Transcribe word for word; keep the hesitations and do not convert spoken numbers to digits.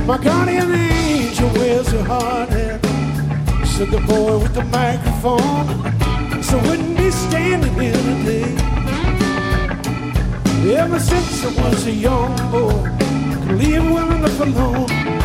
My guardian angel wears a hard hat, said the boy with the microphone, so wouldn't be standing here today. Ever since I was a young boy, could leave well enough alone.